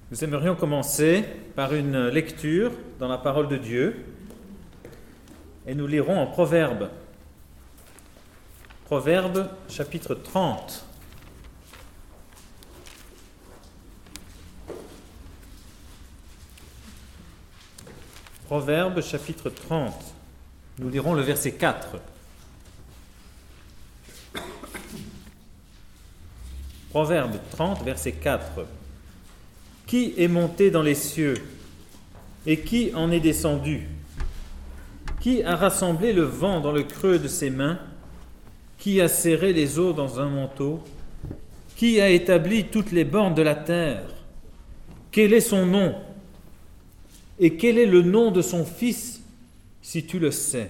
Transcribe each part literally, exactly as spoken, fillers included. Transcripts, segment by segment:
Nous aimerions commencer par une lecture dans la parole de Dieu et nous lirons en Proverbes. Proverbes chapitre trente. Proverbes chapitre trente. Nous lirons le verset quatre. Proverbes trente, verset quatre. Qui est monté dans les cieux et qui en est descendu? Qui a rassemblé le vent dans le creux de ses mains? Qui a serré les eaux dans un manteau? Qui a établi toutes les bornes de la terre? Quel est son nom? Et quel est le nom de son fils, si tu le sais?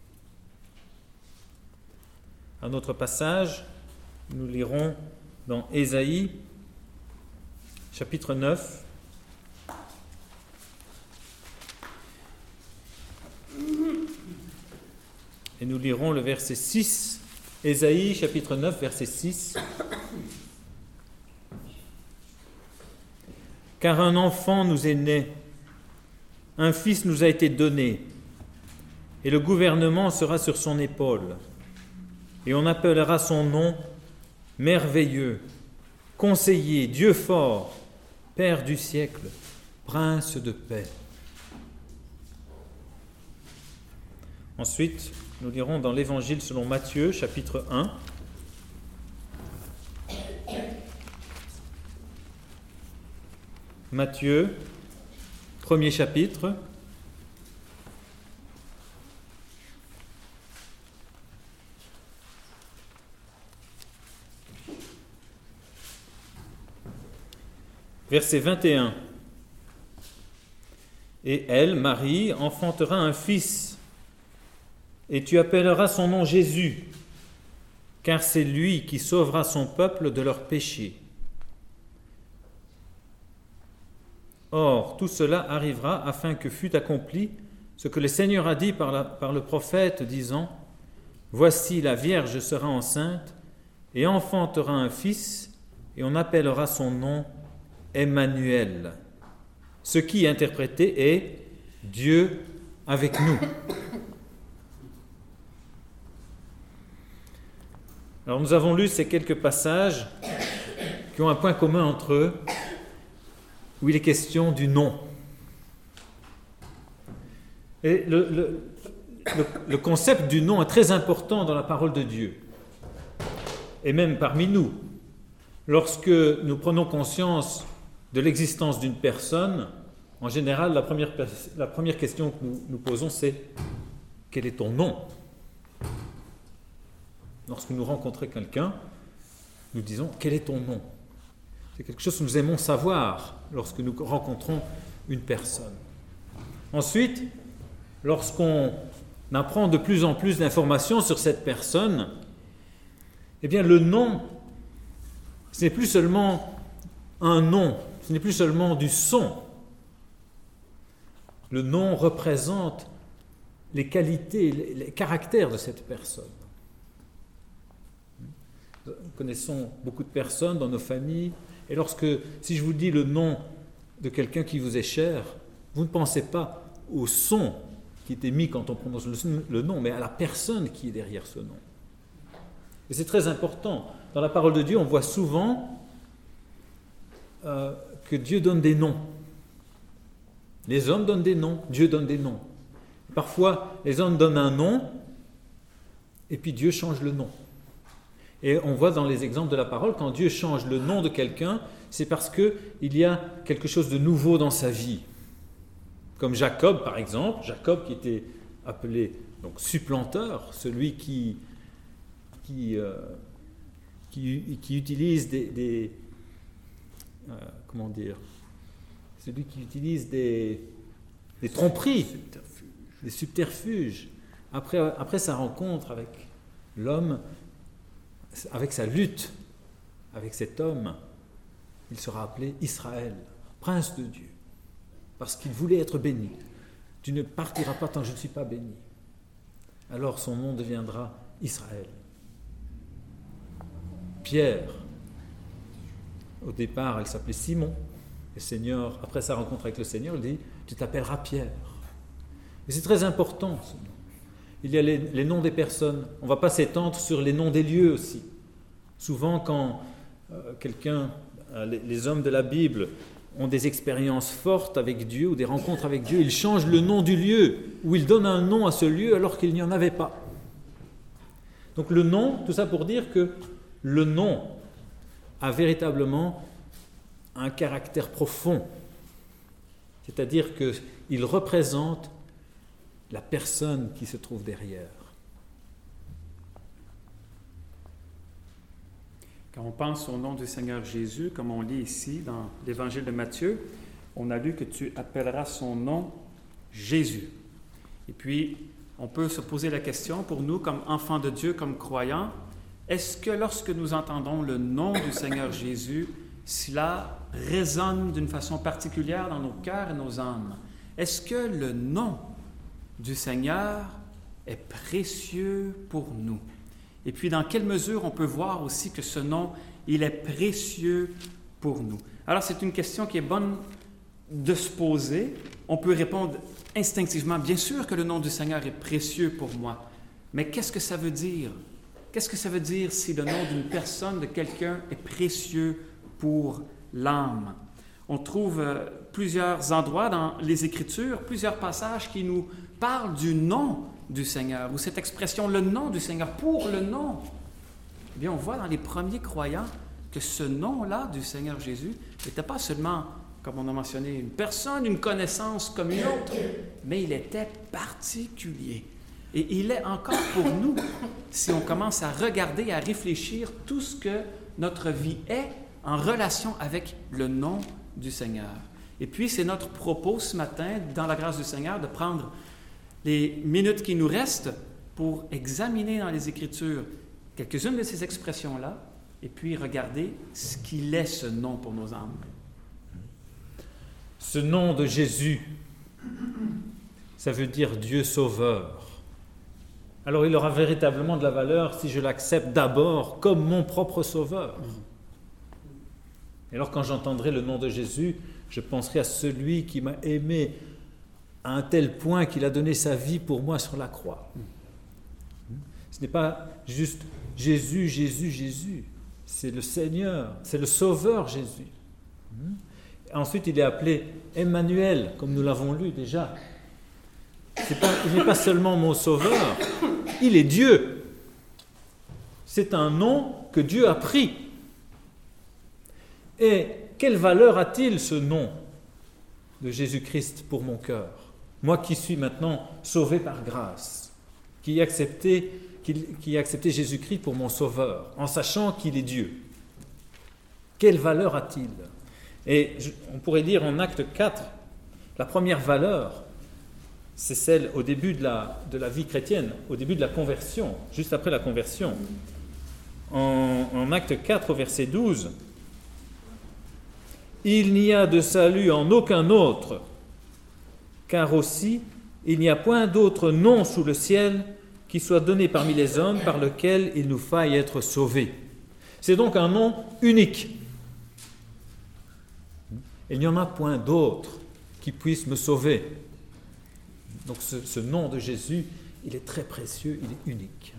Un autre passage, nous lirons dans Ésaïe, chapitre neuf. Et nous lirons le verset six. Ésaïe, chapitre neuf, verset six. Car un enfant nous est né, un fils nous a été donné, et le gouvernement sera sur son épaule. Et on appellera son nom merveilleux, conseiller, Dieu fort, Père du siècle, Prince de paix. Ensuite, nous lirons dans l'Évangile selon Matthieu, chapitre un. Matthieu, premier chapitre. Verset vingt et un. Et elle, Marie, enfantera un fils, et tu appelleras son nom Jésus, car c'est lui qui sauvera son peuple de leurs péchés. Or, tout cela arrivera afin que fût accompli ce que le Seigneur a dit par, la, par le prophète, disant : Voici, la Vierge sera enceinte et enfantera un fils, et on appellera son nom Emmanuel. Ce qui, interprété, est Dieu avec nous. Alors nous avons lu ces quelques passages qui ont un point commun entre eux, où il est question du nom. Et le, le, le, le concept du nom est très important dans la parole de Dieu, et même parmi nous. Lorsque nous prenons conscience de l'existence d'une personne, en général, la première, la première question que nous nous posons, c'est « Quel est ton nom ?» Lorsque nous rencontrons quelqu'un, nous disons « Quel est ton nom ?» C'est quelque chose que nous aimons savoir lorsque nous rencontrons une personne. Ensuite, lorsqu'on apprend de plus en plus d'informations sur cette personne, eh bien le nom, ce n'est plus seulement un nom, ce n'est plus seulement du son. Le nom représente les qualités, les caractères de cette personne. Nous connaissons beaucoup de personnes dans nos familles, et lorsque, si je vous dis le nom de quelqu'un qui vous est cher, vous ne pensez pas au son qui est émis quand on prononce le, le nom, mais à la personne qui est derrière ce nom. Et c'est très important. Dans la parole de Dieu, on voit souvent euh, que Dieu donne des noms. Les hommes donnent des noms, Dieu donne des noms. Parfois, les hommes donnent un nom, et puis Dieu change le nom. Et on voit dans les exemples de la parole, quand Dieu change le nom de quelqu'un, c'est parce qu'il y a quelque chose de nouveau dans sa vie. Comme Jacob, par exemple, Jacob qui était appelé donc supplanteur, celui qui, qui, euh, qui, qui utilise des... des euh, comment dire celui qui utilise des, des tromperies, des subterfuges. Après, après sa rencontre avec l'homme, avec sa lutte avec cet homme, il sera appelé Israël, prince de Dieu, parce qu'il voulait être béni. Tu ne partiras pas tant que je ne suis pas béni. Alors son nom deviendra Israël. Pierre, au départ, elle s'appelait Simon, Le Seigneur, après sa rencontre avec le Seigneur, il dit « Tu t'appelleras Pierre ». Et c'est très important, ce nom. Il y a les, les noms des personnes. On ne va pas s'étendre sur les noms des lieux aussi. Souvent, quand euh, quelqu'un, euh, les, les hommes de la Bible ont des expériences fortes avec Dieu ou des rencontres avec Dieu, ils changent le nom du lieu ou ils donnent un nom à ce lieu alors qu'il n'y en avait pas. Donc le nom, tout ça pour dire que le nom a véritablement un caractère profond. C'est-à-dire qu'il représente la personne qui se trouve derrière. Quand on pense au nom du Seigneur Jésus, comme on lit ici dans l'Évangile de Matthieu, on a lu que tu appelleras son nom Jésus. Et puis, on peut se poser la question pour nous, comme enfants de Dieu, comme croyants, est-ce que lorsque nous entendons le nom du Seigneur Jésus, cela résonne d'une façon particulière dans nos cœurs et nos âmes? Est-ce que le nom du Seigneur est précieux pour nous? Et puis, dans quelle mesure on peut voir aussi que ce nom, il est précieux pour nous? Alors, c'est une question qui est bonne de se poser. On peut répondre instinctivement, bien sûr que le nom du Seigneur est précieux pour moi. Mais qu'est-ce que ça veut dire? Qu'est-ce que ça veut dire si le nom d'une personne, de quelqu'un, est précieux pour l'âme? On trouve euh, plusieurs endroits dans les Écritures, plusieurs passages qui nous parlent du nom du Seigneur, ou cette expression, le nom du Seigneur, pour le nom. Eh bien, on voit dans les premiers croyants que ce nom-là du Seigneur Jésus n'était pas seulement, comme on a mentionné, une personne, une connaissance comme une autre, mais il était particulier. Et il est encore pour nous, si on commence à regarder, à réfléchir tout ce que notre vie est en relation avec le nom du Seigneur. Et puis, c'est notre propos ce matin, dans la grâce du Seigneur, de prendre les minutes qui nous restent pour examiner dans les Écritures quelques-unes de ces expressions-là et puis regarder ce qu'il est ce nom pour nos âmes. Ce nom de Jésus, ça veut dire Dieu sauveur. Alors il aura véritablement de la valeur si je l'accepte d'abord comme mon propre sauveur. Et alors quand j'entendrai le nom de Jésus, je penserai à celui qui m'a aimé à un tel point qu'il a donné sa vie pour moi sur la croix. Ce n'est pas juste Jésus, Jésus, Jésus. C'est le Seigneur, c'est le Sauveur Jésus. Ensuite, il est appelé Emmanuel, comme nous l'avons lu déjà. C'est pas, il n'est pas seulement mon Sauveur, il est Dieu. C'est un nom que Dieu a pris. Et quelle valeur a-t-il ce nom de Jésus-Christ pour mon cœur? Moi qui suis maintenant sauvé par grâce, qui ai accepté, qui, qui ai accepté Jésus-Christ pour mon sauveur, en sachant qu'il est Dieu. Quelle valeur a-t-il? Et je, on pourrait dire en acte quatre, la première valeur, c'est celle au début de la, de la vie chrétienne, au début de la conversion, juste après la conversion. En, en acte quatre, au verset douze, « Il n'y a de salut en aucun autre, car aussi il n'y a point d'autre nom sous le ciel qui soit donné parmi les hommes par lequel il nous faille être sauvés. » C'est donc un nom unique. Il n'y en a point d'autre qui puisse me sauver. Donc ce, ce nom de Jésus, il est très précieux, il est unique.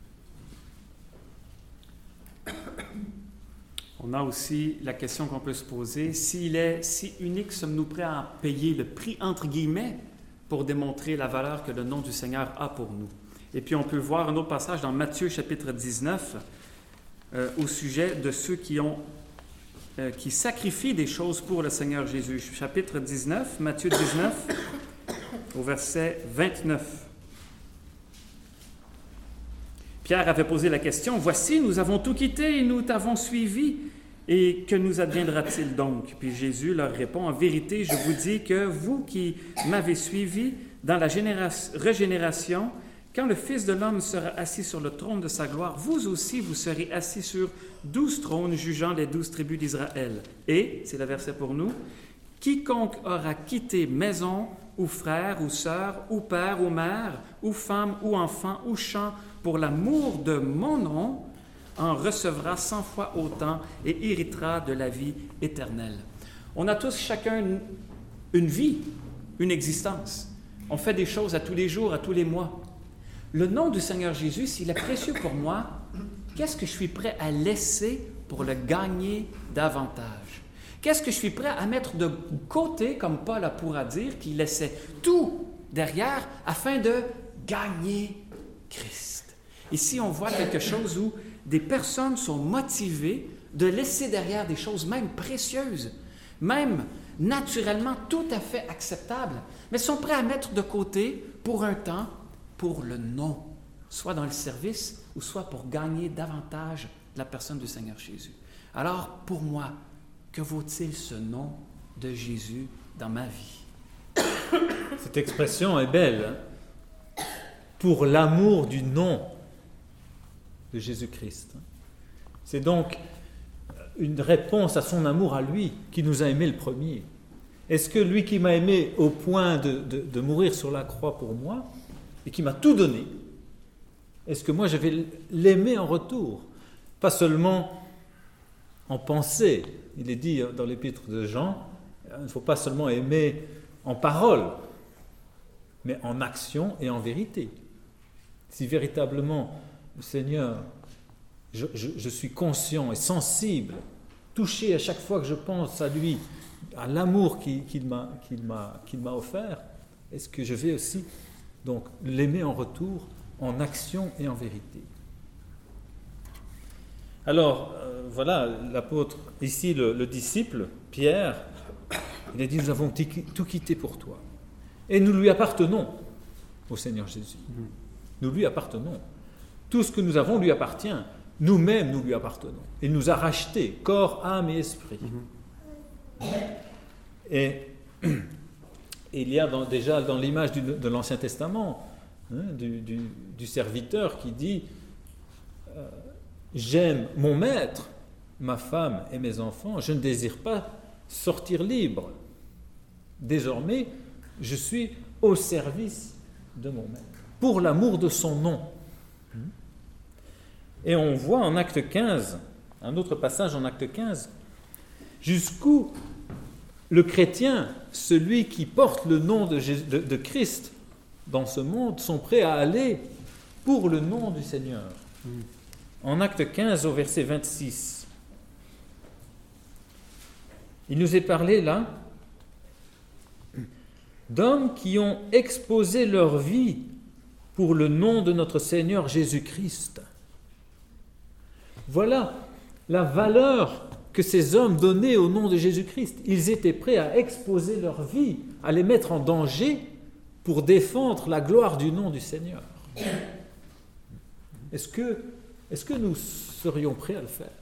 On a aussi la question qu'on peut se poser, s'il est si unique, sommes-nous prêts à payer le prix, entre guillemets, pour démontrer la valeur que le nom du Seigneur a pour nous? Et puis on peut voir un autre passage dans Matthieu chapitre dix-neuf, euh, au sujet de ceux qui, ont, euh, qui sacrifient des choses pour le Seigneur Jésus. Chapitre dix-neuf, Matthieu dix-neuf, au verset vingt-neuf. Pierre avait posé la question, « Voici, nous avons tout quitté et nous t'avons suivi, et que nous adviendra-t-il donc? » Puis Jésus leur répond, « En vérité, je vous dis que vous qui m'avez suivi dans la génération, régénération, quand le Fils de l'homme sera assis sur le trône de sa gloire, vous aussi vous serez assis sur douze trônes jugeant les douze tribus d'Israël. Et, c'est le verset pour nous, « Quiconque aura quitté maison, ou frère, ou sœur, ou père, ou mère, ou femme, ou enfant, ou champ, pour l'amour de mon nom, en recevra cent fois autant et héritera de la vie éternelle. » On a tous chacun une, une vie, une existence. On fait des choses à tous les jours, à tous les mois. Le nom du Seigneur Jésus, s'il est précieux pour moi, qu'est-ce que je suis prêt à laisser pour le gagner davantage? Qu'est-ce que je suis prêt à mettre de côté, comme Paul pourra dire, qu'il laissait tout derrière afin de gagner Christ? Ici, on voit quelque chose où des personnes sont motivées de laisser derrière des choses même précieuses, même naturellement tout à fait acceptables, mais sont prêts à mettre de côté pour un temps, pour le nom, soit dans le service ou soit pour gagner davantage la personne du Seigneur Jésus. Alors, pour moi, que vaut-il ce nom de Jésus dans ma vie? Cette expression est belle. Hein? Pour l'amour du nom de Jésus-Christ. C'est donc une réponse à son amour à lui, qui nous a aimés le premier. Est-ce que lui qui m'a aimé au point de, de, de mourir sur la croix pour moi, et qui m'a tout donné, est-ce que moi je vais l'aimer en retour? Pas seulement en pensée. Il est dit dans l'épître de Jean, il ne faut pas seulement aimer en parole, mais en action et en vérité. Si véritablement, Seigneur, je, je, je suis conscient et sensible, touché à chaque fois que je pense à lui, à l'amour qu'il, qu'il, m'a, qu'il, m'a, qu'il m'a offert, est-ce que je vais aussi donc l'aimer en retour, en action et en vérité? Alors, euh, voilà, l'apôtre, ici le, le disciple, Pierre, il a dit, nous avons tout quitté pour toi. Et nous lui appartenons au Seigneur Jésus. Nous lui appartenons. Tout ce que nous avons lui appartient. Nous-mêmes, nous lui appartenons. Il nous a rachetés, corps, âme et esprit. Et il y a dans, déjà dans l'image du, de l'Ancien Testament, hein, du, du, du serviteur qui dit euh, « J'aime mon maître, ma femme et mes enfants, je ne désire pas sortir libre. Désormais, je suis au service de mon maître, pour l'amour de son nom. » Et on voit en acte quinze, un autre passage en acte quinze, jusqu'où le chrétien, celui qui porte le nom de, Jésus, de, de Christ dans ce monde, sont prêts à aller pour le nom du Seigneur. Mm. En acte quinze, au verset vingt-six, il nous est parlé là d'hommes qui ont exposé leur vie pour le nom de notre Seigneur Jésus-Christ. Voilà la valeur que ces hommes donnaient au nom de Jésus-Christ. Ils étaient prêts à exposer leur vie, à les mettre en danger pour défendre la gloire du nom du Seigneur. Est-ce que, est-ce que nous serions prêts à le faire?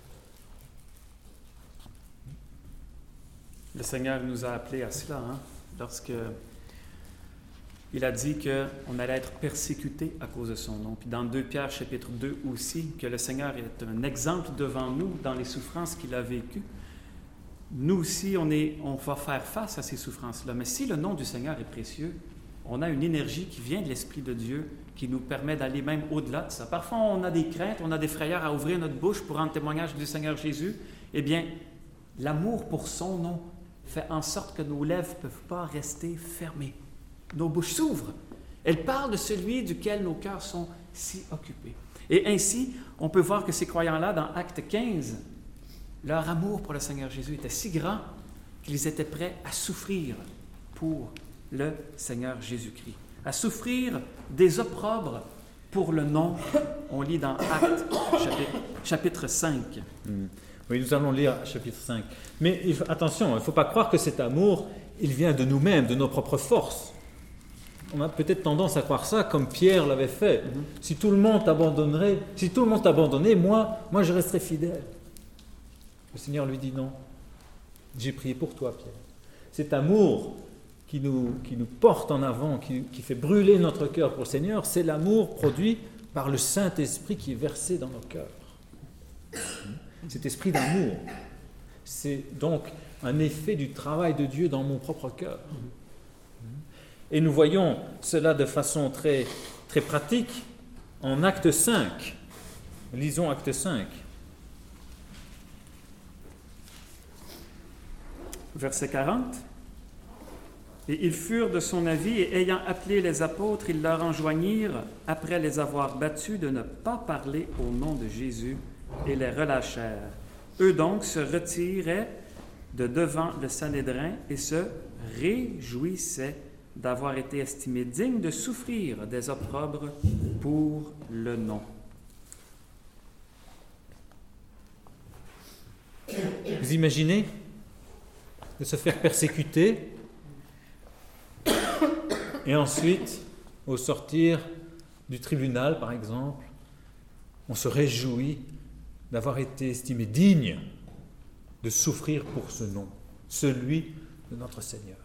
Le Seigneur nous a appelés à cela, hein, lorsque il a dit qu'on allait être persécuté à cause de son nom. Puis dans deux Pierre chapitre deux aussi, que le Seigneur est un exemple devant nous dans les souffrances qu'il a vécues. Nous aussi, on, est, on va faire face à ces souffrances-là. Mais si le nom du Seigneur est précieux, on a une énergie qui vient de l'Esprit de Dieu qui nous permet d'aller même au-delà de ça. Parfois, on a des craintes, on a des frayeurs à ouvrir notre bouche pour rendre témoignage du Seigneur Jésus. Eh bien, l'amour pour son nom fait en sorte que nos lèvres ne peuvent pas rester fermées. Nos bouches s'ouvrent. Elles parlent de celui duquel nos cœurs sont si occupés. Et ainsi, on peut voir que ces croyants-là, dans Acte quinze, leur amour pour le Seigneur Jésus était si grand qu'ils étaient prêts à souffrir pour le Seigneur Jésus-Christ, à souffrir des opprobres pour le nom. On lit dans Actes chapitre, chapitre cinq. Mmh. Oui, nous allons lire chapitre cinq. Mais il faut, attention, il ne faut pas croire que cet amour, il vient de nous-mêmes, de nos propres forces. On a peut-être tendance à croire ça comme Pierre l'avait fait. Mm-hmm. Si tout le monde t'abandonnerait, si tout le monde t'abandonnait, moi, moi je resterais fidèle. Le Seigneur lui dit non. J'ai prié pour toi, Pierre. Cet amour qui nous, qui nous porte en avant, qui, qui fait brûler notre cœur pour le Seigneur, c'est l'amour produit par le Saint-Esprit qui est versé dans nos cœurs. Cet esprit d'amour, c'est donc un effet du travail de Dieu dans mon propre cœur. Et nous voyons cela de façon très, très pratique en Acte cinq. Lisons Acte cinq. verset quarante. Et ils furent de son avis, et ayant appelé les apôtres, ils leur enjoignirent, après les avoir battus, de ne pas parler au nom de Jésus, et les relâchèrent. Eux donc se retiraient de devant le Sanhédrin et se réjouissaient d'avoir été estimés dignes de souffrir des opprobres pour le nom. Vous imaginez de se faire persécuter et ensuite, au sortir du tribunal, par exemple, on se réjouit d'avoir été estimé digne de souffrir pour ce nom, celui de notre Seigneur.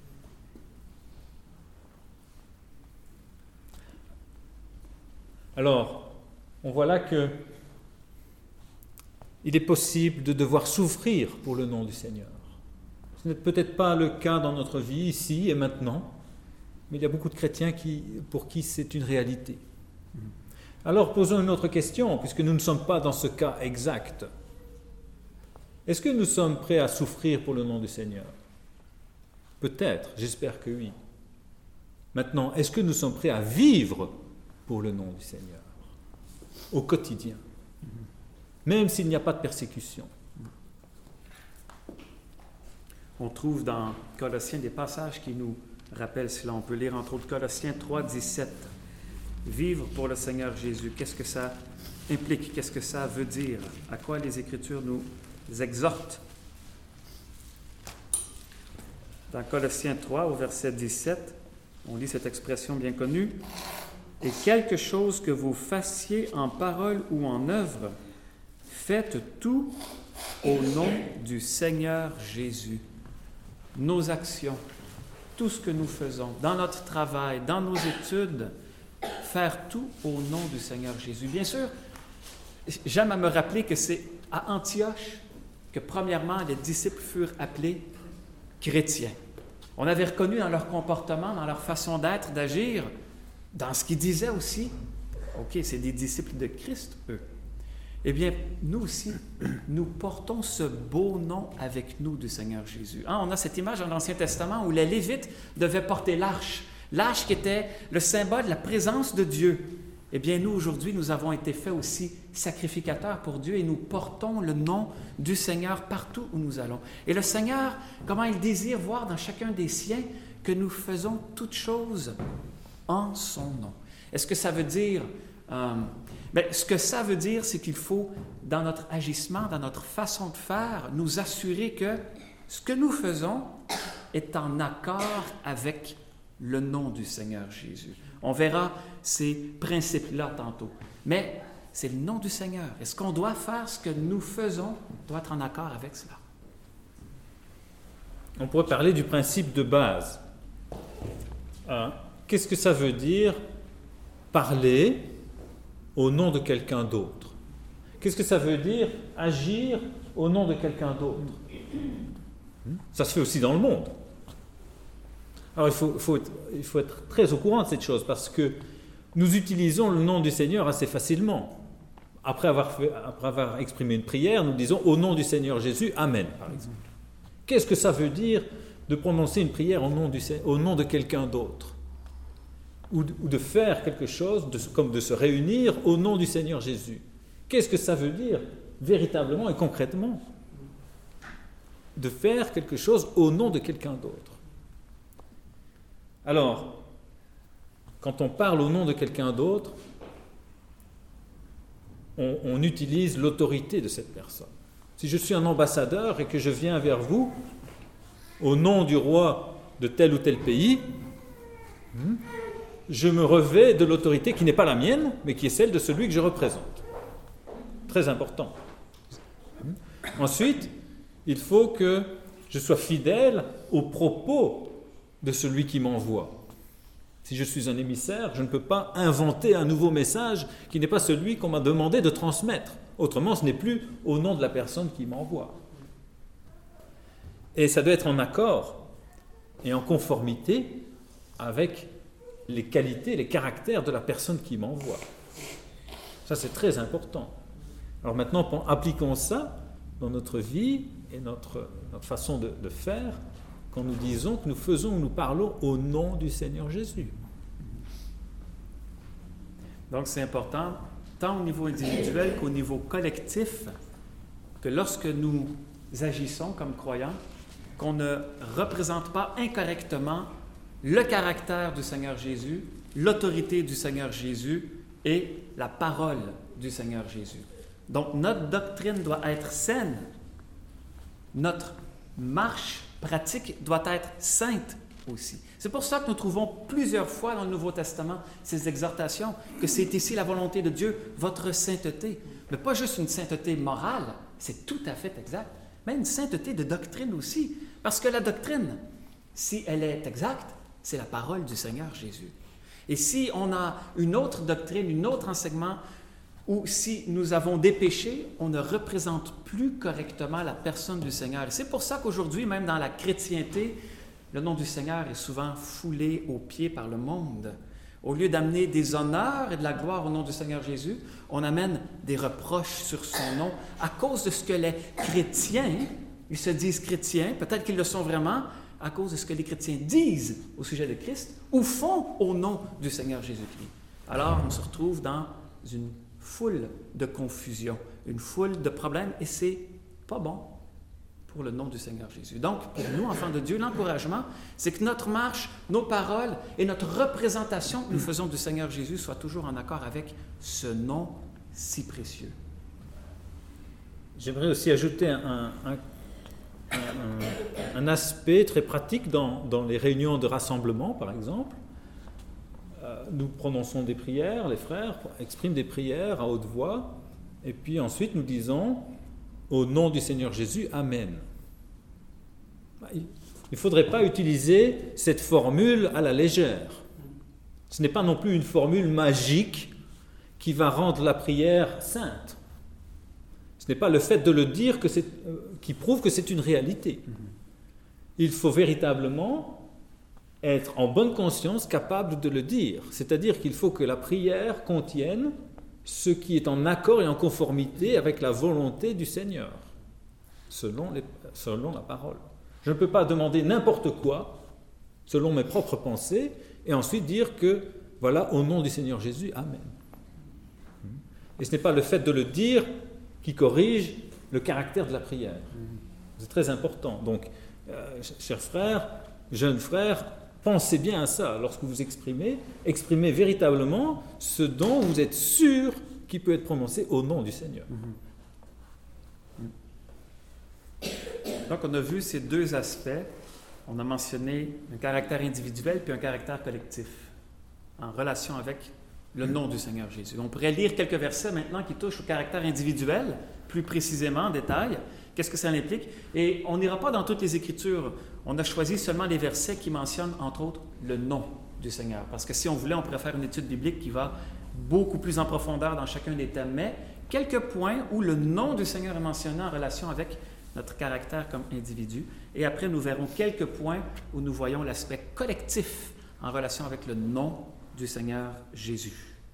Alors, on voit là que il est possible de devoir souffrir pour le nom du Seigneur. Ce n'est peut-être pas le cas dans notre vie, ici et maintenant, mais il y a beaucoup de chrétiens qui, pour qui c'est une réalité. Alors, posons une autre question, puisque nous ne sommes pas dans ce cas exact. Est-ce que nous sommes prêts à souffrir pour le nom du Seigneur ? Peut-être, j'espère que oui. Maintenant, est-ce que nous sommes prêts à vivre pour le nom du Seigneur, au quotidien, même s'il n'y a pas de persécution? On trouve dans Colossiens des passages qui nous rappellent cela. On peut lire entre autres Colossiens trois, dix-sept. Vivre pour le Seigneur Jésus, qu'est-ce que ça implique? Qu'est-ce que ça veut dire? À quoi les Écritures nous exhortent? Dans Colossiens trois, au verset dix-sept, on lit cette expression bien connue. « Et quelque chose que vous fassiez en parole ou en œuvre, faites tout au nom du Seigneur Jésus. » Nos actions, tout ce que nous faisons, dans notre travail, dans nos études, faire tout au nom du Seigneur Jésus. Bien sûr, j'aime à me rappeler que c'est à Antioche que, premièrement, les disciples furent appelés chrétiens. On avait reconnu dans leur comportement, dans leur façon d'être, d'agir, dans ce qu'ils disaient aussi, OK, c'est des disciples de Christ, eux. Eh bien, nous aussi, nous portons ce beau nom avec nous du Seigneur Jésus. Hein, on a cette image dans l'Ancien Testament où les Lévites devaient porter l'arche, l'arche qui était le symbole de la présence de Dieu. Eh bien, nous, aujourd'hui, nous avons été faits aussi sacrificateurs pour Dieu et nous portons le nom du Seigneur partout où nous allons. Et le Seigneur, comment il désire voir dans chacun des siens que nous faisons toutes choses en son nom. Est-ce que ça veut dire... Euh, bien, ce que ça veut dire, c'est qu'il faut, dans notre agissement, dans notre façon de faire, nous assurer que ce que nous faisons est en accord avec le nom du Seigneur Jésus. On verra ces principes-là tantôt. Mais c'est le nom du Seigneur. Est-ce qu'on doit faire ce que nous faisons, doit être en accord avec cela? On pourrait parler du principe de base. Hein? Qu'est-ce que ça veut dire parler au nom de quelqu'un d'autre? Qu'est-ce que ça veut dire agir au nom de quelqu'un d'autre? Ça se fait aussi dans le monde. Alors il faut, faut être, il faut être très au courant de cette chose parce que nous utilisons le nom du Seigneur assez facilement. Après avoir, fait, après avoir exprimé une prière, nous disons au nom du Seigneur Jésus, Amen, par exemple. Qu'est-ce que ça veut dire de prononcer une prière au nom, du, au nom de quelqu'un d'autre? Ou de, ou de faire quelque chose, de, comme de se réunir au nom du Seigneur Jésus. Qu'est-ce que ça veut dire véritablement et concrètement? De faire quelque chose au nom de quelqu'un d'autre. Alors, quand on parle au nom de quelqu'un d'autre, on, on utilise l'autorité de cette personne. Si je suis un ambassadeur et que je viens vers vous au nom du roi de tel ou tel pays, hmm, je me revêts de l'autorité qui n'est pas la mienne, mais qui est celle de celui que je représente. Très important. Ensuite, il faut que je sois fidèle aux propos de celui qui m'envoie. Si je suis un émissaire, je ne peux pas inventer un nouveau message qui n'est pas celui qu'on m'a demandé de transmettre. Autrement, ce n'est plus au nom de la personne qui m'envoie. Et ça doit être en accord et en conformité avec les qualités, les caractères de la personne qui m'envoie. Ça, c'est très important. Alors maintenant, appliquons ça dans notre vie et notre, notre façon de, de faire quand nous disons que nous faisons ou nous parlons au nom du Seigneur Jésus. Donc c'est important, tant au niveau individuel qu'au niveau collectif, que lorsque nous agissons comme croyants, qu'on ne représente pas incorrectement le caractère du Seigneur Jésus, l'autorité du Seigneur Jésus et la parole du Seigneur Jésus. Donc notre doctrine doit être saine, notre marche pratique doit être sainte aussi. C'est pour ça que nous trouvons plusieurs fois dans le Nouveau Testament ces exhortations, que c'est ici la volonté de Dieu, votre sainteté. Mais pas juste une sainteté morale, c'est tout à fait exact, mais une sainteté de doctrine aussi. Parce que la doctrine, si elle est exacte, c'est la parole du Seigneur Jésus. Et si on a une autre doctrine, un autre enseignement, ou si nous avons des péchés, on ne représente plus correctement la personne du Seigneur. Et c'est pour ça qu'aujourd'hui, même dans la chrétienté, le nom du Seigneur est souvent foulé aux pieds par le monde. Au lieu d'amener des honneurs et de la gloire au nom du Seigneur Jésus, on amène des reproches sur son nom à cause de ce que les chrétiens, ils se disent chrétiens, peut-être qu'ils le sont vraiment, à cause de ce que les chrétiens disent au sujet de Christ ou font au nom du Seigneur Jésus-Christ. Alors, on se retrouve dans une foule de confusion, une foule de problèmes, et c'est pas bon pour le nom du Seigneur Jésus. Donc, pour nous, enfants de Dieu, l'encouragement, c'est que notre marche, nos paroles et notre représentation que nous faisons du Seigneur Jésus soient toujours en accord avec ce nom si précieux. J'aimerais aussi ajouter un, un, un, un aspect très pratique dans, dans les réunions de rassemblement, par exemple. Nous prononçons des prières, les frères expriment des prières à haute voix, et puis ensuite nous disons « Au nom du Seigneur Jésus, Amen ». Il ne faudrait pas utiliser cette formule à la légère. Ce n'est pas non plus une formule magique qui va rendre la prière sainte. Ce n'est pas le fait de le dire que c'est, euh, qui prouve que c'est une réalité. Il faut véritablement être en bonne conscience capable de le dire. C'est-à-dire qu'il faut que la prière contienne ce qui est en accord et en conformité avec la volonté du Seigneur, selon, les, selon la parole. Je ne peux pas demander n'importe quoi, selon mes propres pensées, et ensuite dire que, voilà, au nom du Seigneur Jésus, Amen. Et ce n'est pas le fait de le dire qui corrige le caractère de la prière. C'est très important. Donc, euh, chers frères, jeunes frères, pensez bien à ça lorsque vous exprimez. Exprimez véritablement ce dont vous êtes sûr qui peut être prononcé au nom du Seigneur. Donc, on a vu ces deux aspects. On a mentionné un caractère individuel puis un caractère collectif en relation avec le nom du Seigneur Jésus. On pourrait lire quelques versets maintenant qui touchent au caractère individuel, plus précisément en détail. Qu'est-ce que ça implique? Et on n'ira pas dans toutes les Écritures. On a choisi seulement les versets qui mentionnent, entre autres, le nom du Seigneur. Parce que si on voulait, on pourrait faire une étude biblique qui va beaucoup plus en profondeur dans chacun des thèmes. Mais quelques points où le nom du Seigneur est mentionné en relation avec notre caractère comme individu. Et après, nous verrons quelques points où nous voyons l'aspect collectif en relation avec le nom du Seigneur Jésus.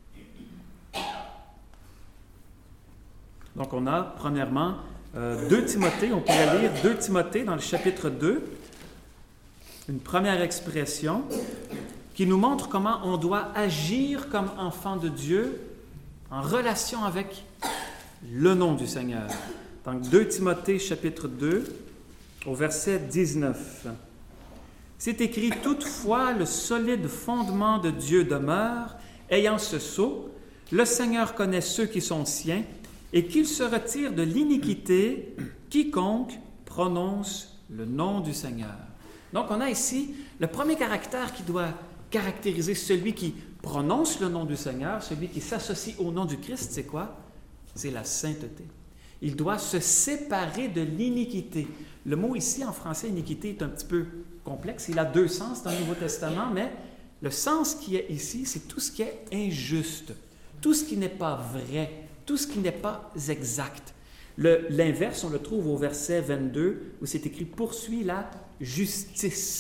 Donc, on a, premièrement, euh, deux Timothée. On pourrait lire deux Timothée dans le chapitre deux. Une première expression qui nous montre comment on doit agir comme enfant de Dieu en relation avec le nom du Seigneur. Donc, deux Timothée, chapitre deux, au verset dix-neuf. C'est écrit, « Toutefois, le solide fondement de Dieu demeure, ayant ce sceau, le Seigneur connaît ceux qui sont siens, et qu'il se retire de l'iniquité quiconque prononce le nom du Seigneur. » Donc, on a ici le premier caractère qui doit caractériser celui qui prononce le nom du Seigneur, celui qui s'associe au nom du Christ, c'est quoi? C'est la sainteté. Il doit se séparer de l'iniquité. Le mot ici, en français, iniquité, est un petit peu complexe. Il a deux sens dans le Nouveau Testament, mais le sens qui est ici, c'est tout ce qui est injuste, tout ce qui n'est pas vrai, tout ce qui n'est pas exact. Le, l'inverse, on le trouve au verset vingt-deux, où c'est écrit « poursuit la justice ».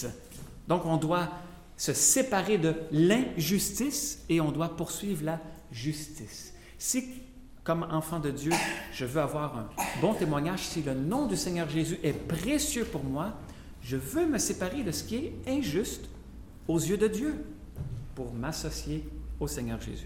Donc, on doit se séparer de l'injustice et on doit poursuivre la justice. Si comme enfant de Dieu, je veux avoir un bon témoignage. Si le nom du Seigneur Jésus est précieux pour moi, je veux me séparer de ce qui est injuste aux yeux de Dieu pour m'associer au Seigneur Jésus.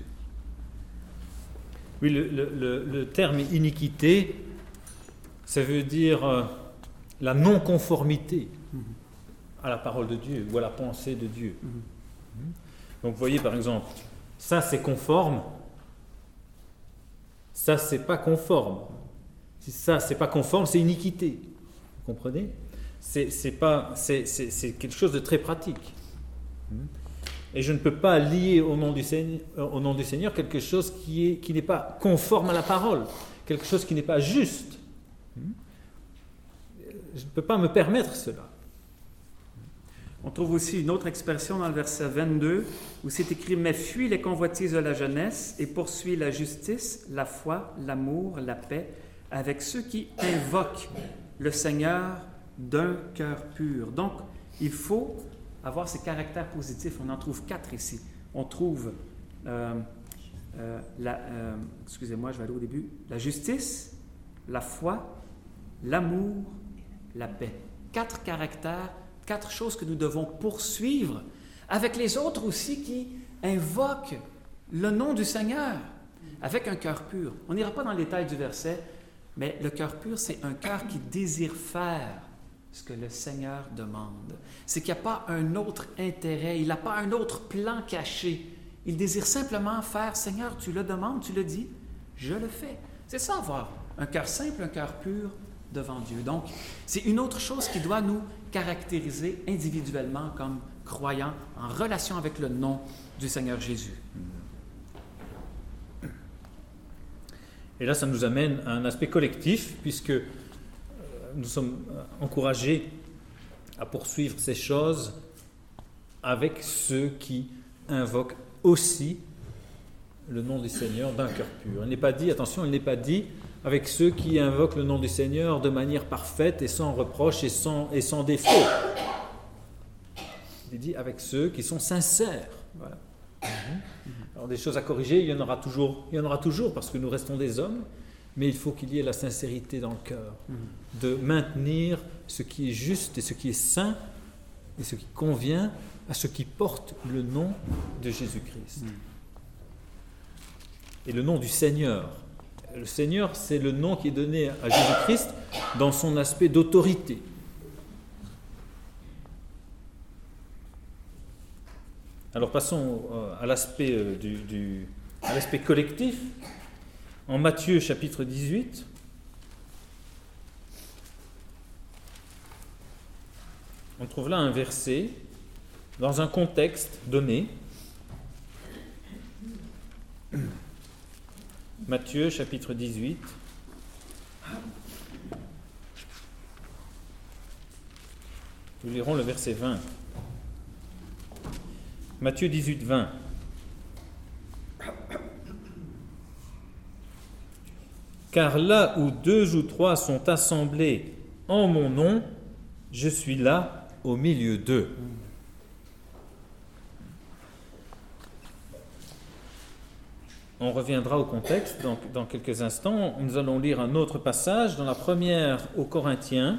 Oui, le, le, le, le terme iniquité, ça veut dire euh, la non-conformité mm-hmm. à la parole de Dieu ou à la pensée de Dieu. Mm-hmm. Donc vous voyez par exemple, ça c'est conforme, ça c'est pas conforme. Si ça c'est pas conforme, c'est iniquité. Vous comprenez ? C'est, c'est, pas, c'est, c'est, c'est quelque chose de très pratique. Et je ne peux pas lier au nom du Seigneur, au nom du Seigneur quelque chose qui, est, qui n'est pas conforme à la parole, quelque chose qui n'est pas juste. Je ne peux pas me permettre cela. On trouve aussi une autre expression dans le verset vingt-deux où c'est écrit « Mais fuis les convoitises de la jeunesse et poursuis la justice, la foi, l'amour, la paix avec ceux qui invoquent le Seigneur d'un cœur pur. » Donc, il faut avoir ces caractères positifs. On en trouve quatre ici. On trouve, euh, euh, la, euh, excusez-moi, je vais aller au début, la justice, la foi, l'amour, la paix. Quatre caractères, quatre choses que nous devons poursuivre avec les autres aussi qui invoquent le nom du Seigneur avec un cœur pur. On n'ira pas dans le détail du verset, mais le cœur pur, c'est un cœur qui désire faire ce que le Seigneur demande. C'est qu'il n'y a pas un autre intérêt, il n'a pas un autre plan caché. Il désire simplement faire, Seigneur, tu le demandes, tu le dis, je le fais. C'est ça, avoir un cœur simple, un cœur pur devant Dieu. Donc, c'est une autre chose qui doit nous caractériser individuellement comme croyants en relation avec le nom du Seigneur Jésus. Et là, ça nous amène à un aspect collectif, puisque nous sommes encouragés à poursuivre ces choses avec ceux qui invoquent aussi le nom du Seigneur d'un cœur pur. Il n'est pas dit, attention, il n'est pas dit avec ceux qui invoquent le nom du Seigneur de manière parfaite et sans reproche et sans, et sans défaut. Il est dit avec ceux qui sont sincères. Voilà. Alors des choses à corriger, il y en aura toujours, il y en aura toujours parce que nous restons des hommes, mais il faut qu'il y ait la sincérité dans le cœur, de maintenir ce qui est juste et ce qui est saint et ce qui convient à ceux qui portent le nom de Jésus-Christ. Et le nom du Seigneur. Le Seigneur, c'est le nom qui est donné à Jésus-Christ dans son aspect d'autorité. Alors passons à l'aspect, du, du, à l'aspect collectif. En Matthieu chapitre dix-huit, on trouve là un verset dans un contexte donné. Matthieu chapitre dix-huit. Nous lirons le verset vingt. Matthieu dix-huit, vingt. Car là où deux ou trois sont assemblés en mon nom, je suis là au milieu d'eux. On reviendra au contexte dans, dans quelques instants. Nous allons lire un autre passage dans la première aux Corinthiens,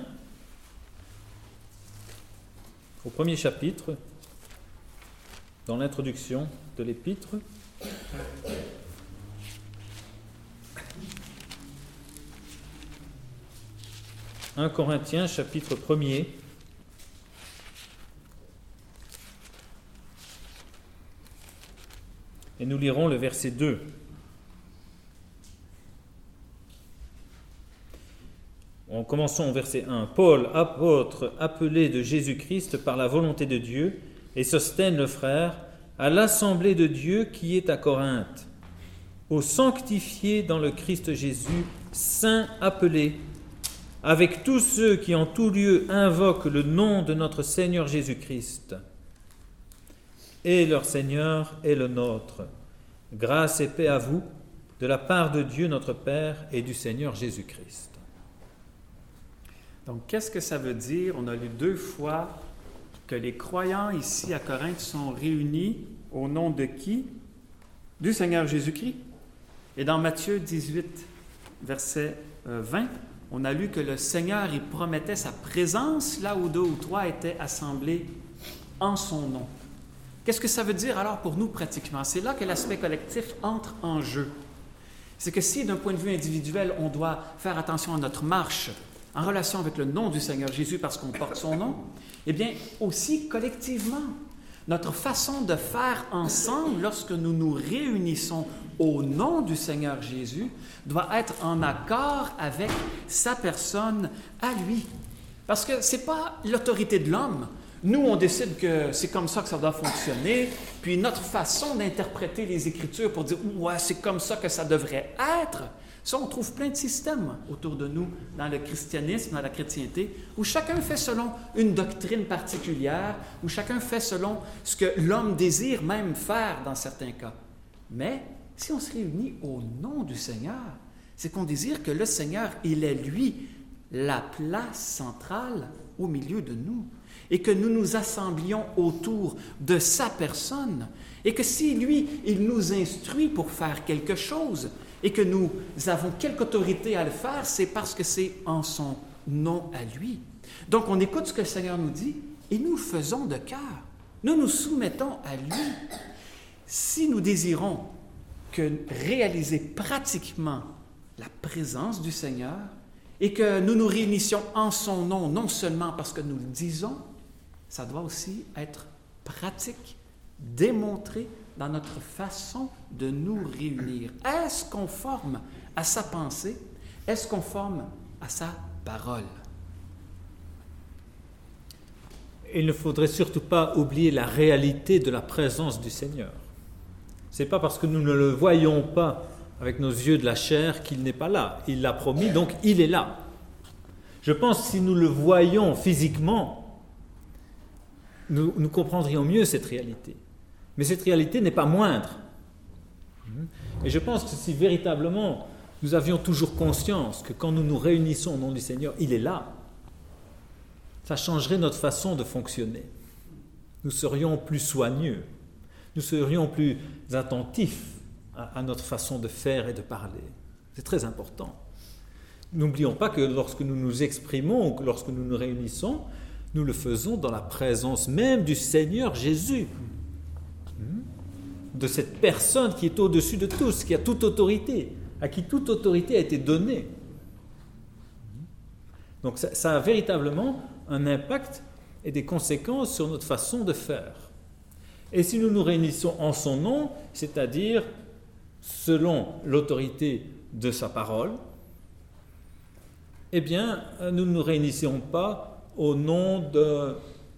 au premier chapitre, dans l'introduction de l'épître. un Corinthiens, chapitre premier. Et nous lirons le verset deux. En commençons au verset un. Paul, apôtre, appelé de Jésus-Christ par la volonté de Dieu, et Sosthène le frère, à l'assemblée de Dieu qui est à Corinthe, aux sanctifiés dans le Christ Jésus, saints appelés, avec tous ceux qui en tout lieu invoquent le nom de notre Seigneur Jésus-Christ. Et leur Seigneur est le nôtre. Grâce et paix à vous, de la part de Dieu notre Père et du Seigneur Jésus-Christ. Donc, qu'est-ce que ça veut dire? On a lu deux fois que les croyants ici à Corinthe sont réunis au nom de qui? Du Seigneur Jésus-Christ. Et dans Matthieu dix-huit, verset vingt, on a lu que le Seigneur, il promettait sa présence là où deux ou trois étaient assemblés en son nom. Qu'est-ce que ça veut dire alors pour nous pratiquement? C'est là que l'aspect collectif entre en jeu. C'est que si d'un point de vue individuel, on doit faire attention à notre marche en relation avec le nom du Seigneur Jésus parce qu'on porte son nom, eh bien aussi collectivement, notre façon de faire ensemble lorsque nous nous réunissons au nom du Seigneur Jésus doit être en accord avec sa personne à lui. Parce que ce n'est pas l'autorité de l'homme. Nous, on décide que c'est comme ça que ça doit fonctionner, puis notre façon d'interpréter les Écritures pour dire « ouais, c'est comme ça que ça devrait être », ça, on trouve plein de systèmes autour de nous dans le christianisme, dans la chrétienté, où chacun fait selon une doctrine particulière, où chacun fait selon ce que l'homme désire même faire dans certains cas. Mais si on se réunit au nom du Seigneur, c'est qu'on désire que le Seigneur, il est lui la place centrale au milieu de nous, et que nous nous assemblions autour de sa personne, et que si lui, il nous instruit pour faire quelque chose, et que nous avons quelque autorité à le faire, c'est parce que c'est en son nom à lui. Donc, on écoute ce que le Seigneur nous dit et nous le faisons de cœur. Nous nous soumettons à lui. Si nous désirons que réaliser pratiquement la présence du Seigneur et que nous nous réunissions en son nom, non seulement parce que nous le disons, ça doit aussi être pratique, démontré dans notre façon de nous réunir. Est-ce conforme à sa pensée? Est-ce conforme à sa parole? Il ne faudrait surtout pas oublier la réalité de la présence du Seigneur. Ce n'est pas parce que nous ne le voyons pas avec nos yeux de la chair qu'il n'est pas là. Il l'a promis, donc il est là. Je pense que si nous le voyions physiquement, nous, nous comprendrions mieux cette réalité. Mais cette réalité n'est pas moindre. Et je pense que si véritablement nous avions toujours conscience que quand nous nous réunissons au nom du Seigneur, il est là, ça changerait notre façon de fonctionner. Nous serions plus soigneux, nous serions plus attentifs à, à notre façon de faire et de parler. C'est très important. N'oublions pas que lorsque nous nous exprimons, ou que lorsque nous nous réunissons, nous le faisons dans la présence même du Seigneur Jésus, de cette personne qui est au-dessus de tous, qui a toute autorité, à qui toute autorité a été donnée. Donc ça, ça a véritablement un impact et des conséquences sur notre façon de faire. Et si nous nous réunissons en son nom, c'est-à-dire selon l'autorité de sa parole, eh bien, nous ne nous réunissons pas au nom de,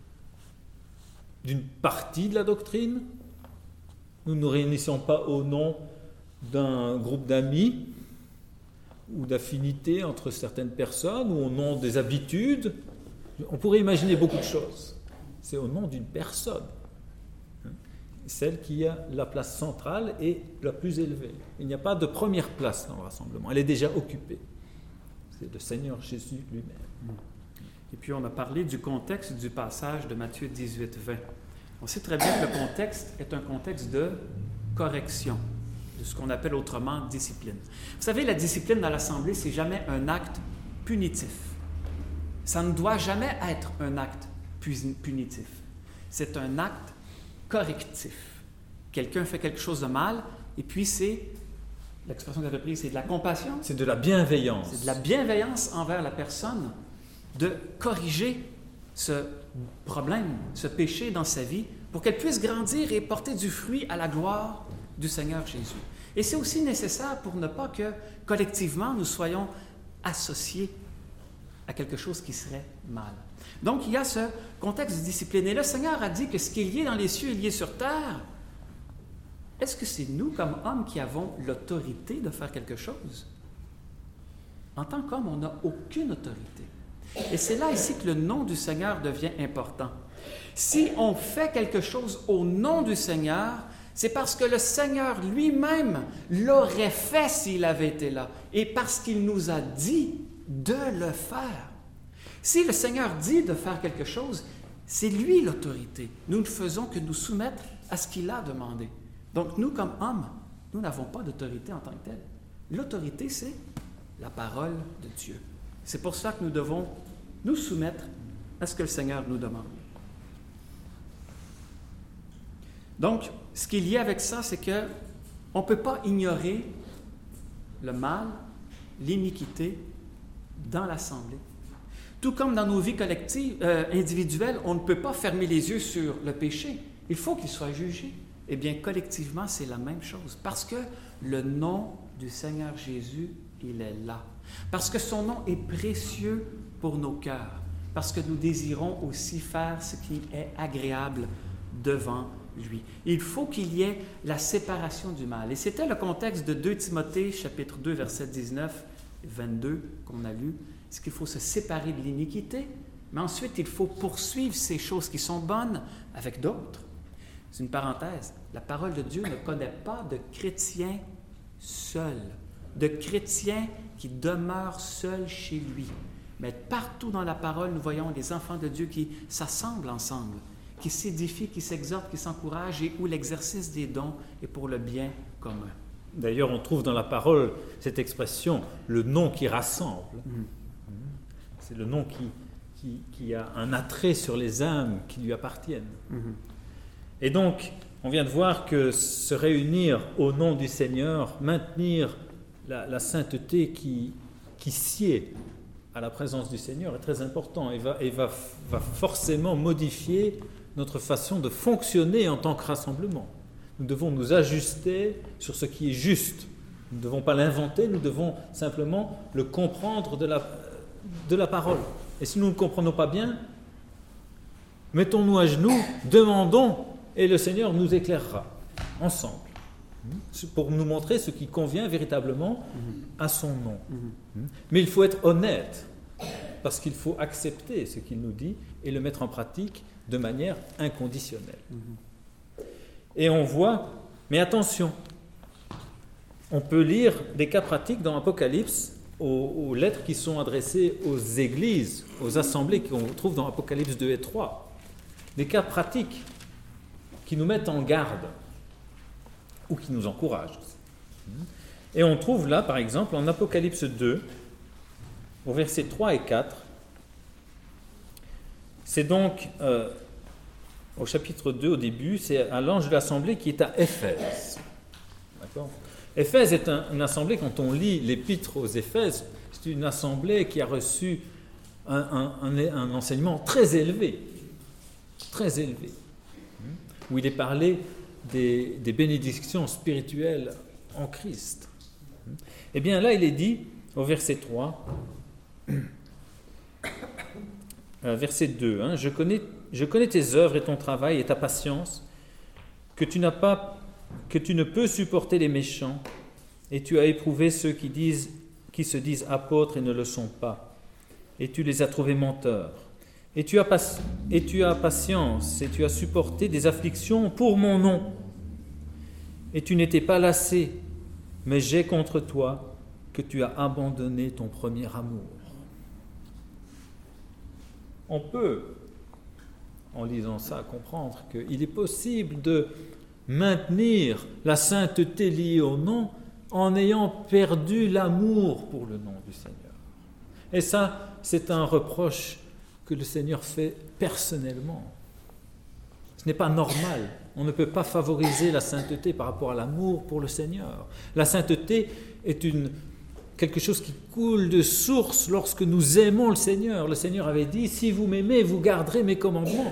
d'une partie de la doctrine. Nous ne nous réunissons pas au nom d'un groupe d'amis ou d'affinités entre certaines personnes ou au nom des habitudes. On pourrait imaginer beaucoup de choses. C'est au nom d'une personne, celle qui a la place centrale et la plus élevée. Il n'y a pas de première place dans le rassemblement, elle est déjà occupée. C'est le Seigneur Jésus lui-même. Et puis on a parlé du contexte du passage de Matthieu dix-huit vingt. On sait très bien que le contexte est un contexte de correction, de ce qu'on appelle autrement discipline. Vous savez, la discipline dans l'Assemblée, c'est jamais un acte punitif. Ça ne doit jamais être un acte punitif. C'est un acte correctif. Quelqu'un fait quelque chose de mal, et puis c'est, l'expression que j'avais prise, c'est de la compassion. C'est de la bienveillance. C'est de la bienveillance envers la personne, de corriger ce problème, ce péché dans sa vie, pour qu'elle puisse grandir et porter du fruit à la gloire du Seigneur Jésus. Et c'est aussi nécessaire pour ne pas que, collectivement, nous soyons associés à quelque chose qui serait mal. Donc, il y a ce contexte de discipline. Et le Seigneur a dit que ce qui est lié dans les cieux est lié sur terre. Est-ce que c'est nous, comme hommes, qui avons l'autorité de faire quelque chose? En tant qu'homme, on n'a aucune autorité. Et c'est là ici que le nom du Seigneur devient important. Si on fait quelque chose au nom du Seigneur, c'est parce que le Seigneur lui-même l'aurait fait s'il avait été là, et parce qu'il nous a dit de le faire. Si le Seigneur dit de faire quelque chose, c'est lui l'autorité. Nous ne faisons que nous soumettre à ce qu'il a demandé. Donc nous, comme hommes, Nous n'avons pas d'autorité en tant que telle. L'autorité, c'est la parole de Dieu. C'est pour ça que nous devons nous soumettre à ce que le Seigneur nous demande. Donc, ce qui est lié avec ça, c'est qu'on ne peut pas ignorer le mal, l'iniquité dans l'Assemblée. Tout comme dans nos vies collectives, euh, individuelles, on ne peut pas fermer les yeux sur le péché. Il faut qu'il soit jugé. Eh bien, collectivement, c'est la même chose. Parce que le nom du Seigneur Jésus, il est là. Parce que son nom est précieux pour nos cœurs. Parce que nous désirons aussi faire ce qui est agréable devant lui. Il faut qu'il y ait la séparation du mal. Et c'était le contexte de deux Timothée, chapitre deux, versets dix-neuf et vingt-deux, qu'on a lu. C'est qu'il faut se séparer de l'iniquité, mais ensuite, il faut poursuivre ces choses qui sont bonnes avec d'autres. C'est une parenthèse. La parole de Dieu ne connaît pas de chrétien seul, de chrétien qui demeure seul chez lui. Mais partout dans la parole, nous voyons des enfants de Dieu qui s'assemblent ensemble, qui s'édifient, qui s'exhortent, qui s'encouragent et où l'exercice des dons est pour le bien commun. D'ailleurs, on trouve dans la parole cette expression, le nom qui rassemble. Mmh. C'est le nom qui, qui, qui a un attrait sur les âmes qui lui appartiennent. Mmh. Et donc, on vient de voir que se réunir au nom du Seigneur, maintenir la, la sainteté qui, qui sied à la présence du Seigneur est très important et, va, et va, va forcément modifier notre façon de fonctionner en tant que rassemblement. Nous devons nous ajuster sur ce qui est juste. Nous ne devons pas l'inventer, nous devons simplement le comprendre de la, de la parole. Et si nous ne le comprenons pas bien, mettons-nous à genoux, demandons, et le Seigneur nous éclairera ensemble pour nous montrer ce qui convient véritablement à son nom. Mais il faut être honnête, parce qu'il faut accepter ce qu'il nous dit et le mettre en pratique de manière inconditionnelle. Et on voit, mais attention, on peut lire des cas pratiques dans l'Apocalypse, aux, aux lettres qui sont adressées aux églises, aux assemblées qu'on trouve dans Apocalypse deux et trois. Des cas pratiques qui nous mettent en garde ou qui nous encouragent. Et on trouve là, par exemple, en Apocalypse deux, au versets trois et quatre, c'est donc, euh, au chapitre deux, au début, c'est à l'ange de l'assemblée qui est à Éphèse. D'accord ? Éphèse est un, une assemblée, quand on lit l'épître aux Éphèses, c'est une assemblée qui a reçu un, un, un, un enseignement très élevé, très élevé, où il est parlé des, des bénédictions spirituelles en Christ. Eh bien là, il est dit, au verset trois, verset deux, hein, je connais, je connais tes œuvres et ton travail et ta patience, que tu n'as pas, que tu ne peux supporter les méchants, et tu as éprouvé ceux qui disent, qui se disent apôtres et ne le sont pas, et tu les as trouvés menteurs. Et tu, as pas, et tu as patience, et tu as supporté des afflictions pour mon nom. Et tu n'étais pas lassé, mais j'ai contre toi que tu as abandonné ton premier amour. On peut, en lisant ça, comprendre qu'il est possible de maintenir la sainteté liée au nom en ayant perdu l'amour pour le nom du Seigneur. Et ça, c'est un reproche que le Seigneur fait personnellement. Ce n'est pas normal. On ne peut pas favoriser la sainteté par rapport à l'amour pour le Seigneur. La sainteté est une, quelque chose qui coule de source lorsque nous aimons le Seigneur. Le Seigneur avait dit, si vous m'aimez, vous garderez mes commandements.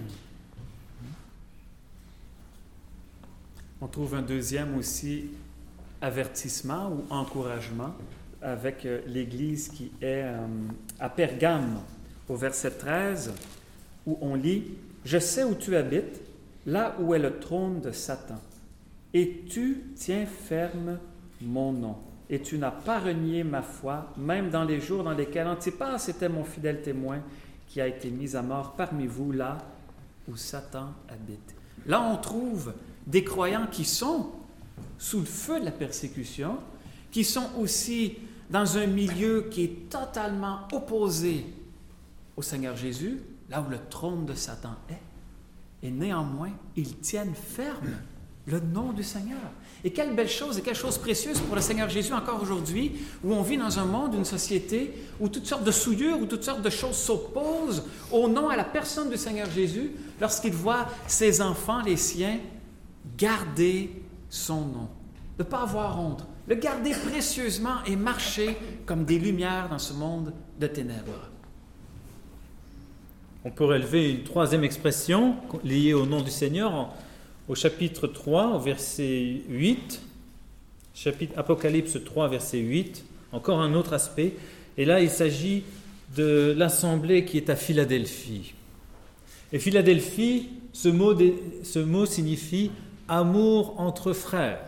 On trouve un deuxième aussi avertissement ou encouragement avec l'Église qui est à Pergame, au verset treize, où on lit « Je sais où tu habites, là où est le trône de Satan, et tu tiens ferme mon nom, et tu n'as pas renié ma foi, même dans les jours dans lesquels Antipas était mon fidèle témoin, qui a été mis à mort parmi vous, là où Satan habite. » Là, on trouve des croyants qui sont sous le feu de la persécution, qui sont aussi dans un milieu qui est totalement opposé au Seigneur Jésus, là où le trône de Satan est. Et néanmoins, ils tiennent ferme le nom du Seigneur. Et quelle belle chose et quelle chose précieuse pour le Seigneur Jésus encore aujourd'hui, où on vit dans un monde, une société, où toutes sortes de souillures, où toutes sortes de choses s'opposent au nom, à la personne du Seigneur Jésus, lorsqu'il voit ses enfants, les siens, garder son nom. De ne pas avoir honte, le garder précieusement et marcher comme des lumières dans ce monde de ténèbres. On peut relever une troisième expression liée au nom du Seigneur au chapitre trois, au verset huit. Chapitre Apocalypse trois, verset huit. Encore un autre aspect. Et là, il s'agit de l'assemblée qui est à Philadelphie. Et Philadelphie, ce mot, ce mot signifie amour entre frères.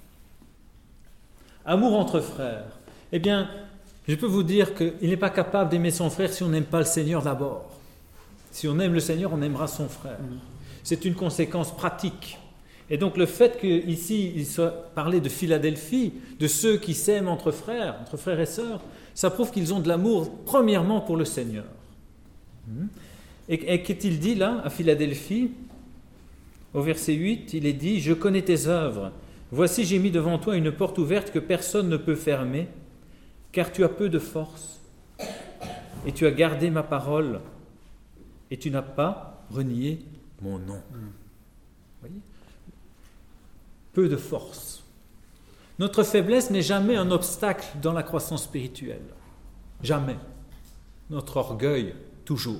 Amour entre frères. Eh bien, je peux vous dire qu'il n'est pas capable d'aimer son frère si on n'aime pas le Seigneur d'abord. Si on aime le Seigneur, on aimera son frère. C'est une conséquence pratique. Et donc le fait qu'ici, il soit parlé de Philadelphie, de ceux qui s'aiment entre frères, entre frères et sœurs, ça prouve qu'ils ont de l'amour, premièrement, pour le Seigneur. Et, et qu'est-il dit là, à Philadelphie? Au verset huit, il est dit « Je connais tes œuvres. Voici, j'ai mis devant toi une porte ouverte que personne ne peut fermer, car tu as peu de force, et tu as gardé ma parole, et tu n'as pas renié mon nom. » Voyez ? Peu de force. Notre faiblesse n'est jamais un obstacle dans la croissance spirituelle. Jamais. Notre orgueil, toujours.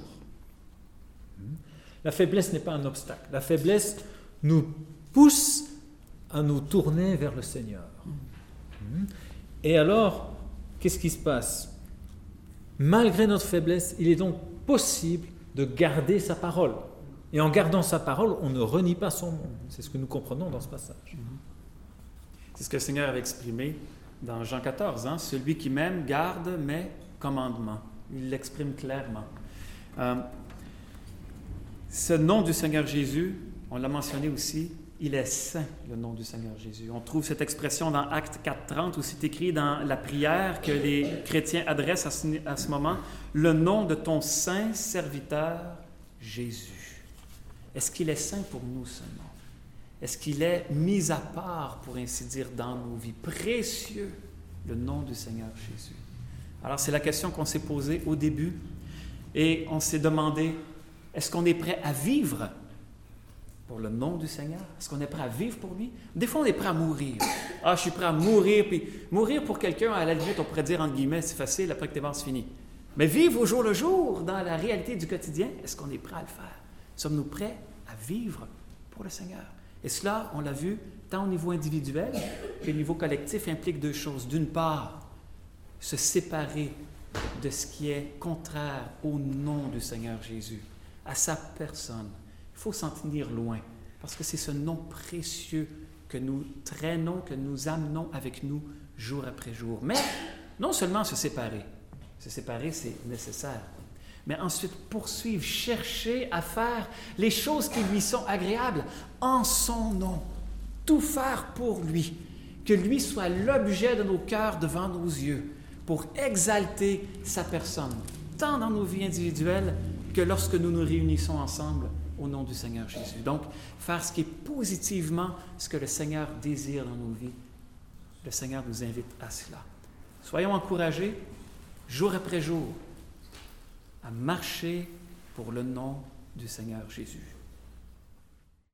La faiblesse n'est pas un obstacle. La faiblesse nous pousse à nous tourner vers le Seigneur. Et alors, qu'est-ce qui se passe? Malgré notre faiblesse, il est donc possible de garder sa parole. Et en gardant sa parole, on ne renie pas son nom. C'est ce que nous comprenons dans ce passage. C'est ce que le Seigneur avait exprimé dans Jean quatorze. Hein? Celui qui m'aime garde mes commandements. Il l'exprime clairement. Euh, ce nom du Seigneur Jésus, on l'a mentionné aussi, il est saint, le nom du Seigneur Jésus. On trouve cette expression dans Actes quatre trente, où c'est écrit dans la prière que les chrétiens adressent à ce, à ce moment, « Le nom de ton saint serviteur Jésus ». Est-ce qu'il est saint pour nous, ce nom? Est-ce qu'il est mis à part, pour ainsi dire, dans nos vies? Précieux, le nom du Seigneur Jésus. Alors, c'est la question qu'on s'est posée au début, et on s'est demandé, est-ce qu'on est prêt à vivre pour le nom du Seigneur? Est-ce qu'on est prêt à vivre pour lui? Des fois, on est prêt à mourir. Ah, je suis prêt à mourir, puis mourir pour quelqu'un, à la limite, on pourrait dire, entre guillemets, c'est facile, après que t'es mort, c'est fini. Mais vivre au jour le jour, dans la réalité du quotidien, est-ce qu'on est prêt à le faire? Sommes-nous prêts à vivre pour le Seigneur? Et cela, on l'a vu, tant au niveau individuel qu'au niveau collectif, implique deux choses. D'une part, se séparer de ce qui est contraire au nom du Seigneur Jésus, à sa personne. Il faut s'en tenir loin, parce que c'est ce nom précieux que nous traînons, que nous amenons avec nous jour après jour. Mais non seulement se séparer, se séparer, c'est nécessaire, mais ensuite poursuivre, chercher à faire les choses qui lui sont agréables en son nom. Tout faire pour lui, que lui soit l'objet de nos cœurs devant nos yeux, pour exalter sa personne, tant dans nos vies individuelles que lorsque nous nous réunissons ensemble au nom du Seigneur Jésus. Donc, faire ce qui est positivement ce que le Seigneur désire dans nos vies. Le Seigneur nous invite à cela. Soyons encouragés, jour après jour, à marcher pour le nom du Seigneur Jésus.